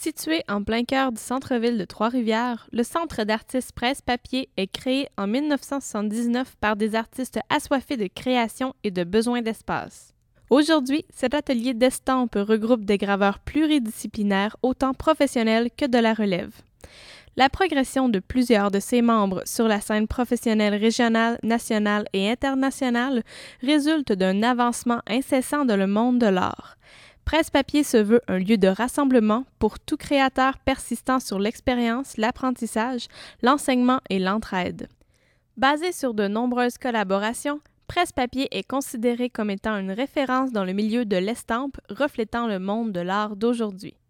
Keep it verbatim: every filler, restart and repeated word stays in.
Situé en plein cœur du centre-ville de Trois-Rivières, le Centre d'artistes Presse-Papier est créé en mille neuf cent soixante-dix-neuf par des artistes assoiffés de création et de besoin d'espace. Aujourd'hui, cet atelier d'estampes regroupe des graveurs pluridisciplinaires autant professionnels que de la relève. La progression de plusieurs de ses membres sur la scène professionnelle régionale, nationale et internationale résulte d'un avancement incessant dans le monde de l'art. Presse-Papier se veut un lieu de rassemblement pour tout créateur persistant sur l'expérience, l'apprentissage, l'enseignement et l'entraide. Basé sur de nombreuses collaborations, Presse-Papier est considéré comme étant une référence dans le milieu de l'estampe reflétant le monde de l'art d'aujourd'hui.